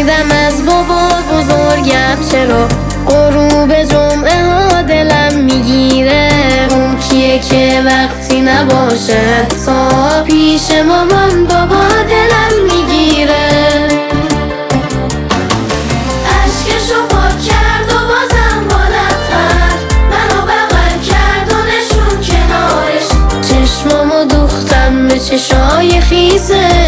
پرسیدم از بابا بزرگم چرا غروب جمعه ها دلم میگیره. اون کیه که وقتی نباشه تا پیش مامان بابا دلم میگیره. اشکشو پاک کرد و بازم با لبخند منو بغل کرد و نشون کنارش. چشمامو دوختم به چشای خیسه